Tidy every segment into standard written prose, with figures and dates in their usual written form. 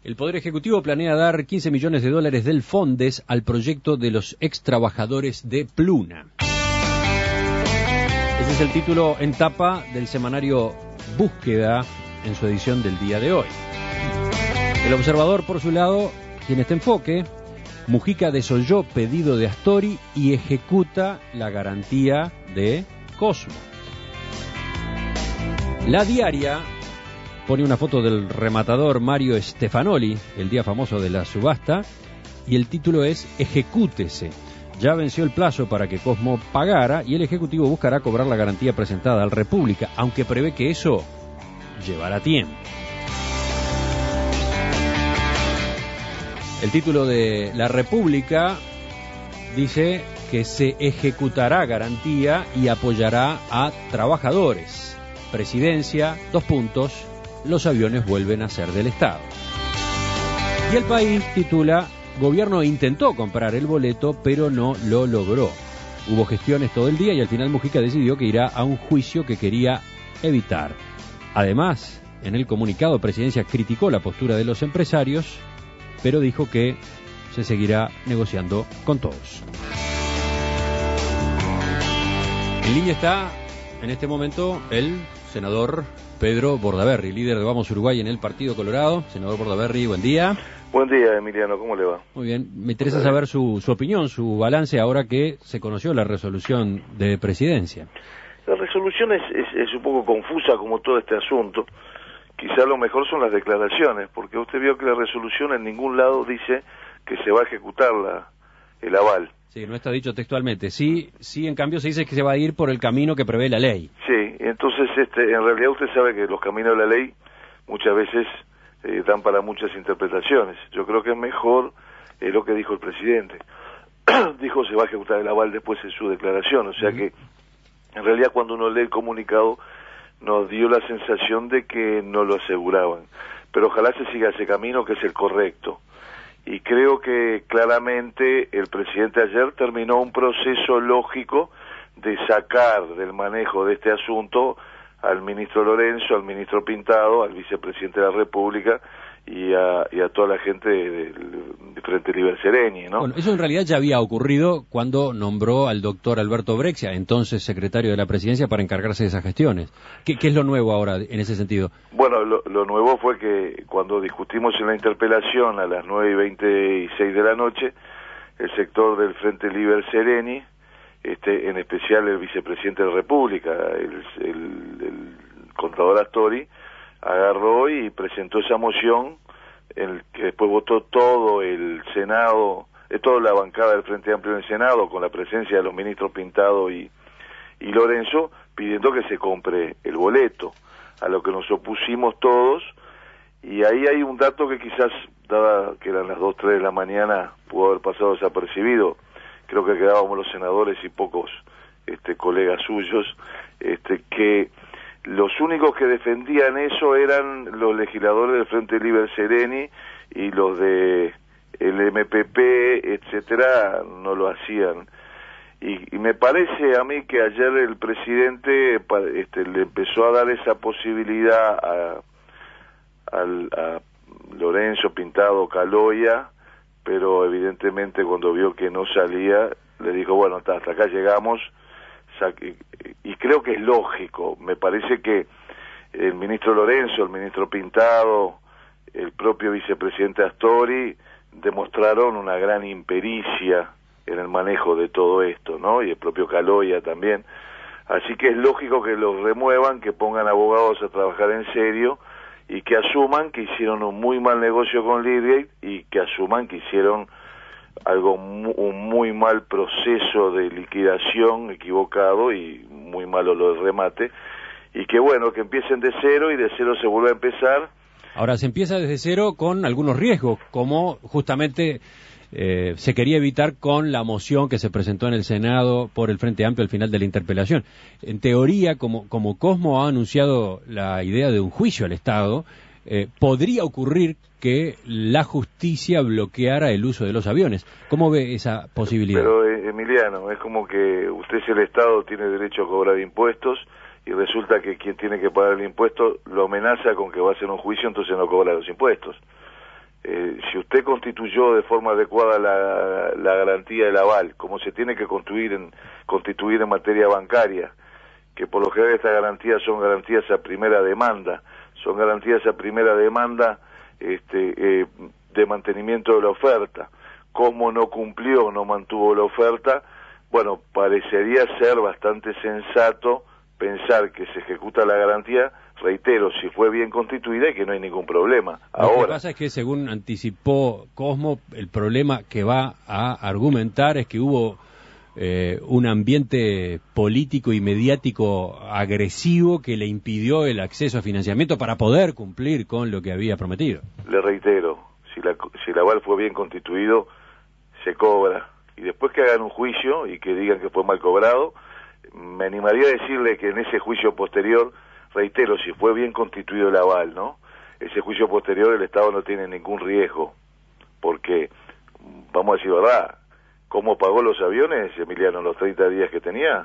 El Poder Ejecutivo planea dar 15 millones de dólares del Fondes al proyecto de los extrabajadores de Pluna. Ese es el título en tapa del semanario Búsqueda en su edición del día de hoy. El Observador, por su lado, tiene este enfoque. Mujica desoyó pedido de Astori y ejecuta la garantía de Cosmo. La Diaria pone una foto del rematador Mario Stefanoli, el día famoso de la subasta, y el título es Ejecútese. Ya venció el plazo para que Cosmo pagara y el Ejecutivo buscará cobrar la garantía presentada al República, aunque prevé que eso llevará tiempo. El título de La República dice que se ejecutará garantía y apoyará a trabajadores. Presidencia, : los aviones vuelven a ser del Estado. Y El País titula: Gobierno intentó comprar el boleto, pero no lo logró. Hubo gestiones todo el día y al final Mujica decidió que irá a un juicio que quería evitar. Además, en el comunicado, Presidencia criticó la postura de los empresarios, pero dijo que se seguirá negociando con todos. En línea está, en este momento, el senador Pedro Bordaberry, líder de Vamos Uruguay en el Partido Colorado. Senador Bordaberry, buen día. Buen día, Emiliano, ¿cómo le va? Muy bien, me interesa saber su opinión, su balance ahora que se conoció la resolución de presidencia. La resolución es un poco confusa como todo este asunto. Quizá lo mejor son las declaraciones, porque usted vio que la resolución en ningún lado dice que se va a ejecutar el aval. Sí, no está dicho textualmente. Sí, en cambio se dice que se va a ir por el camino que prevé la ley. Sí, entonces en realidad usted sabe que los caminos de la ley muchas veces dan para muchas interpretaciones. Yo creo que es mejor lo que dijo el presidente. Dijo se va a ejecutar el aval después en su declaración, o sea que en realidad cuando uno lee el comunicado nos dio la sensación de que no lo aseguraban, pero ojalá se siga ese camino que es el correcto. Y creo que claramente el presidente ayer terminó un proceso lógico de sacar del manejo de este asunto al ministro Lorenzo, al ministro Pintado, al vicepresidente de la República y a toda la gente de Frente Liber Sereni, ¿no? Bueno, eso en realidad ya había ocurrido cuando nombró al doctor Alberto Brexia, entonces secretario de la Presidencia, para encargarse de esas gestiones. ¿Qué es lo nuevo ahora en ese sentido? Bueno, lo nuevo fue que cuando discutimos en la interpelación a las 9:26 de la noche, el sector del Frente Liber Sereni, en especial el vicepresidente de la República, el contador Astori, agarró y presentó esa moción, que después votó todo el Senado, toda la bancada del Frente Amplio en el Senado, con la presencia de los ministros Pintado y Lorenzo, pidiendo que se compre el boleto, a lo que nos opusimos todos, y ahí hay un dato que quizás, dada que eran las 2, 3 de la mañana, pudo haber pasado desapercibido. Creo que quedábamos los senadores y pocos colegas suyos, que los únicos que defendían eso eran los legisladores del Frente Liber Sereni y los de el MPP, etcétera, no lo hacían. Y me parece a mí que ayer el presidente le empezó a dar esa posibilidad a Lorenzo, Pintado, Caloya, pero evidentemente cuando vio que no salía, le dijo, bueno, hasta acá llegamos, y creo que es lógico. Me parece que el ministro Lorenzo, el ministro Pintado, el propio vicepresidente Astori demostraron una gran impericia en el manejo de todo esto, ¿no? Y el propio Caloya también. Así que es lógico que los remuevan, que pongan abogados a trabajar en serio y que asuman que hicieron un muy mal negocio con Lidgate y que asuman que hicieron un muy mal proceso de liquidación equivocado y muy malo lo del remate, y que bueno, que empiecen de cero y de cero se vuelve a empezar. Ahora se empieza desde cero con algunos riesgos, como justamente se quería evitar con la moción que se presentó en el Senado por el Frente Amplio al final de la interpelación. En teoría, como Cosmo ha anunciado la idea de un juicio al Estado, podría ocurrir que la justicia bloqueara el uso de los aviones. ¿Cómo ve esa posibilidad? Pero, Emiliano, es como que usted es el Estado, tiene derecho a cobrar impuestos, y resulta que quien tiene que pagar el impuesto lo amenaza con que va a hacer un juicio, entonces no cobra los impuestos. Si usted constituyó de forma adecuada la garantía del aval, como se tiene que constituir en materia bancaria, que por lo general estas garantías son garantías a primera demanda, de mantenimiento de la oferta. Como no cumplió, no mantuvo la oferta, bueno, parecería ser bastante sensato pensar que se ejecuta la garantía, reitero, si fue bien constituida y que no hay ningún problema. Lo que pasa es que, según anticipó Cosmo, el problema que va a argumentar es que hubo un ambiente político y mediático agresivo que le impidió el acceso a financiamiento para poder cumplir con lo que había prometido. Le reitero, si el aval fue bien constituido, se cobra. Y después que hagan un juicio y que digan que fue mal cobrado, me animaría a decirle que en ese juicio posterior, reitero, si fue bien constituido el aval, ¿no? Ese juicio posterior el Estado no tiene ningún riesgo, porque, vamos a decir verdad, ¿cómo pagó los aviones, Emiliano, en los 30 días que tenía?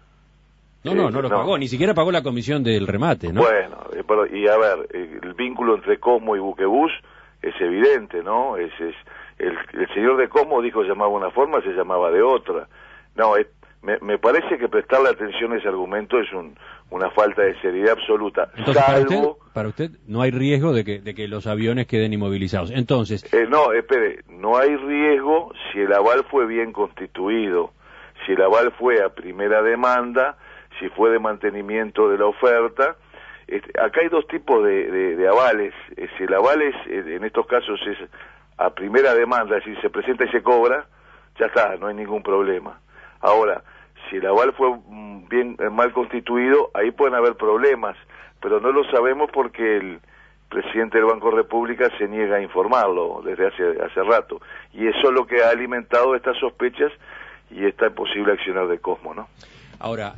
No los pagó, ni siquiera pagó la comisión del remate, ¿no? Bueno, y a ver, el vínculo entre Cosmo y Buquebús es evidente, ¿no? El señor de Cosmo dijo que se llamaba de una forma, se llamaba de otra. No, me parece que prestarle atención a ese argumento es una falta de seriedad absoluta. Entonces, salvo... para usted no hay riesgo de que los aviones queden inmovilizados. Entonces... no, espere, no hay riesgo si el aval fue bien constituido, si el aval fue a primera demanda, si fue de mantenimiento de la oferta. Acá hay dos tipos de avales. Si el aval en estos casos es a primera demanda, es decir, se presenta y se cobra, ya está, no hay ningún problema. Ahora, si el aval fue mal constituido, ahí pueden haber problemas, pero no lo sabemos porque el presidente del Banco República se niega a informarlo desde hace rato, y eso es lo que ha alimentado estas sospechas y esta posible accionar de Cosmo, ¿no? Ahora,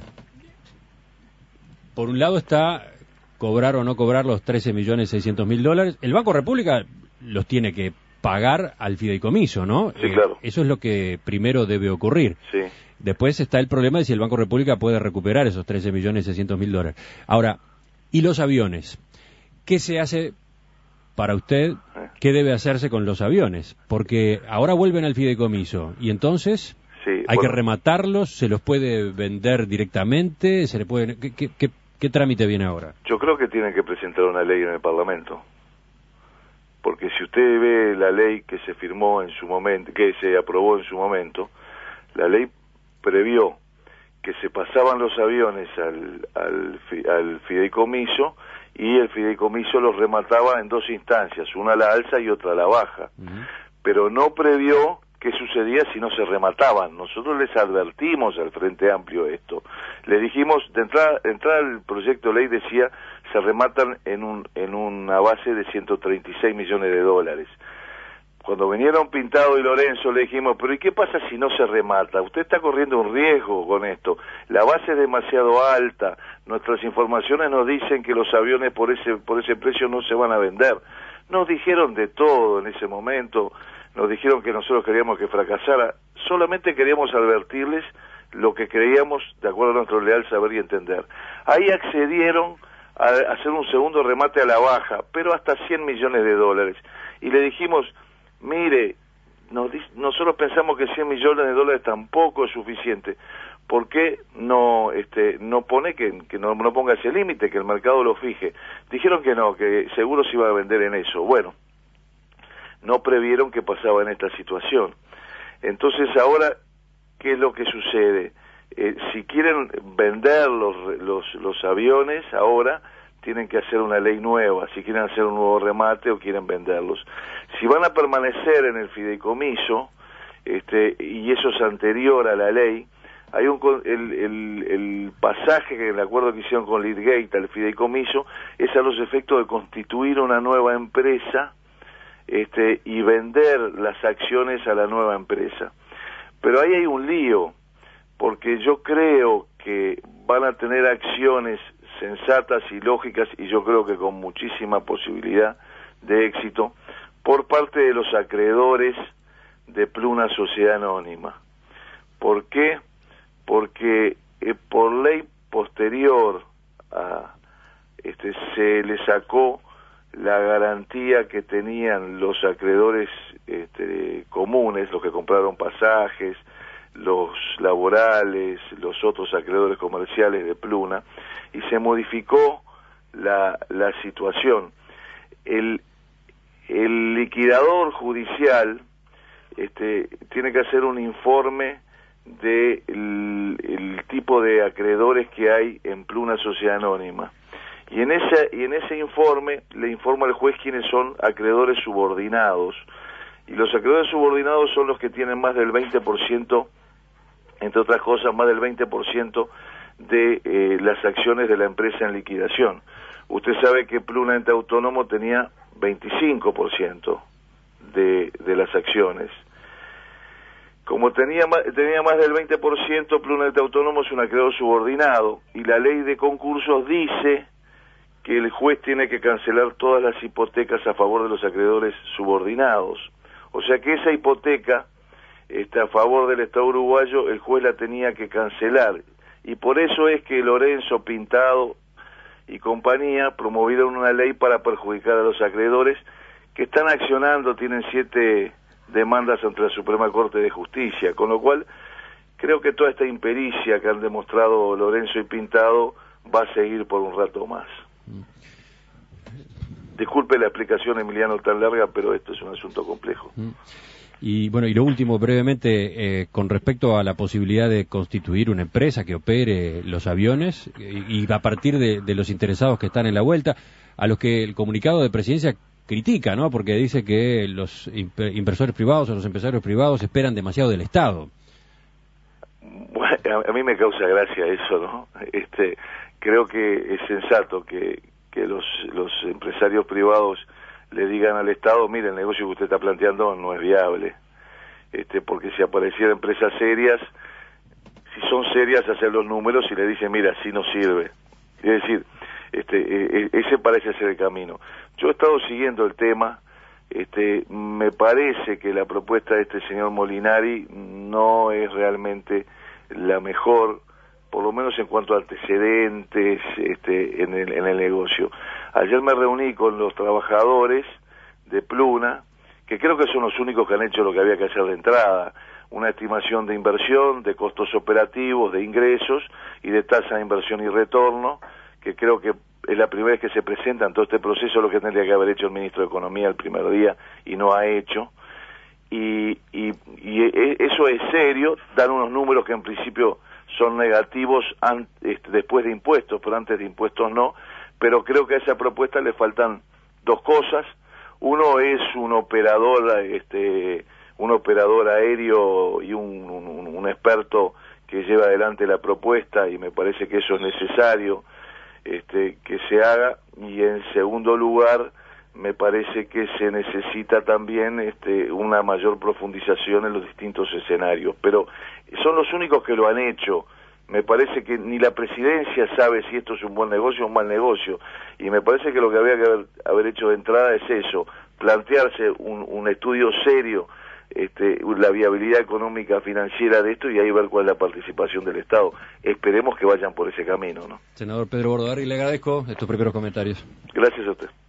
por un lado está cobrar o no cobrar los $13.600.000. El Banco República los tiene que pagar al fideicomiso, ¿no? Sí, claro. Eso es lo que primero debe ocurrir. Sí. Después está el problema de si el Banco República puede recuperar esos $13.600.000. Ahora, ¿y los aviones? ¿Qué se hace para usted? ¿Qué debe hacerse con los aviones? Porque ahora vuelven al fideicomiso y entonces hay que rematarlos, se los puede vender directamente, se le puede... ¿Qué trámite viene ahora? Yo creo que tienen que presentar una ley en el Parlamento. Porque si usted ve la ley que se firmó en su momento, que se aprobó en su momento, la ley previó que se pasaban los aviones al fideicomiso y el fideicomiso los remataba en dos instancias, una a la alza y otra a la baja. Pero no previó qué sucedía si no se remataban. Nosotros les advertimos al Frente Amplio esto. Le dijimos, de entrada el proyecto de ley decía, se rematan en una base de $136 millones. Cuando vinieron Pintado y Lorenzo le dijimos, pero ¿y qué pasa si no se remata? Usted está corriendo un riesgo con esto. La base es demasiado alta. Nuestras informaciones nos dicen que los aviones por ese precio no se van a vender. Nos dijeron de todo en ese momento. Nos dijeron que nosotros queríamos que fracasara. Solamente queríamos advertirles lo que creíamos, de acuerdo a nuestro leal saber y entender. Ahí accedieron a hacer un segundo remate a la baja, pero hasta $100 millones. Y le dijimos, mire, nosotros pensamos que $100 millones tampoco es suficiente. ¿Por qué no pone que no ponga ese límite, que el mercado lo fije? Dijeron que no, que seguro se iba a vender en eso. Bueno, no previeron que pasaba en esta situación. Entonces ahora, ¿qué es lo que sucede? Si quieren vender los aviones ahora, tienen que hacer una ley nueva, si quieren hacer un nuevo remate o quieren venderlos. Si van a permanecer en el fideicomiso, y eso es anterior a la ley, hay el pasaje que el acuerdo que hicieron con Lidgate al fideicomiso es a los efectos de constituir una nueva empresa y vender las acciones a la nueva empresa. Pero ahí hay un lío, porque yo creo que van a tener acciones sensatas y lógicas, y yo creo que con muchísima posibilidad de éxito, por parte de los acreedores de Pluna Sociedad Anónima. ¿Por qué? Porque por ley posterior se le sacó la garantía que tenían los acreedores comunes, los que compraron pasajes, los laborales, los otros acreedores comerciales de Pluna, y se modificó la situación. El liquidador judicial tiene que hacer un informe de el tipo de acreedores que hay en Pluna Sociedad Anónima, y en ese informe le informa al juez quiénes son acreedores subordinados, y los acreedores subordinados son los que tienen más del 20%, entre otras cosas, más del 20% de las acciones de la empresa en liquidación. Usted sabe que Pluna Ente Autónomo tenía 25% de las acciones. Como tenía más del 20%, Pluna Ente Autónomo es un acreedor subordinado, y la ley de concursos dice que el juez tiene que cancelar todas las hipotecas a favor de los acreedores subordinados. O sea que esa hipoteca a favor del Estado uruguayo, el juez la tenía que cancelar, y por eso es que Lorenzo, Pintado y compañía promovieron una ley para perjudicar a los acreedores que están accionando, tienen 7 demandas ante la Suprema Corte de Justicia, con lo cual creo que toda esta impericia que han demostrado Lorenzo y Pintado va a seguir por un rato más. Disculpe la explicación, Emiliano, tan larga, pero esto es un asunto complejo. Y bueno, y lo último, brevemente, con respecto a la posibilidad de constituir una empresa que opere los aviones, y a partir de los interesados que están en la vuelta, a los que el comunicado de Presidencia critica, ¿no? Porque dice que los inversores privados o los empresarios privados esperan demasiado del Estado. Bueno, a mí me causa gracia eso, ¿no? Creo que es sensato que los empresarios privados le digan al Estado: mire, el negocio que usted está planteando no es viable, porque si aparecieran empresas serias, si son serias, hacen los números y le dicen: mira, así no sirve. Es decir, ese parece ser el camino. Yo he estado siguiendo el tema, me parece que la propuesta de este señor Molinari no es realmente la mejor, por lo menos en cuanto a antecedentes en el negocio. Ayer me reuní con los trabajadores de Pluna, que creo que son los únicos que han hecho lo que había que hacer de entrada: una estimación de inversión, de costos operativos, de ingresos y de tasa de inversión y retorno, que creo que es la primera vez que se presenta en todo este proceso, lo que tendría que haber hecho el ministro de Economía el primer día y no ha hecho. Y eso es serio, dan unos números que en principio son negativos después de impuestos, pero antes de impuestos no. Pero creo que a esa propuesta le faltan 2 cosas. Uno es un operador aéreo y un experto que lleva adelante la propuesta, y me parece que eso es necesario que se haga. Y en segundo lugar, me parece que se necesita también una mayor profundización en los distintos escenarios, pero son los únicos que lo han hecho. Me parece que ni la presidencia sabe si esto es un buen negocio o un mal negocio, y me parece que lo que había que haber hecho de entrada es eso: plantearse un estudio serio, la viabilidad económica financiera de esto, y ahí ver cuál es la participación del Estado. Esperemos que vayan por ese camino, ¿no? Senador Pedro Bordaberry, le agradezco estos primeros comentarios. Gracias a usted.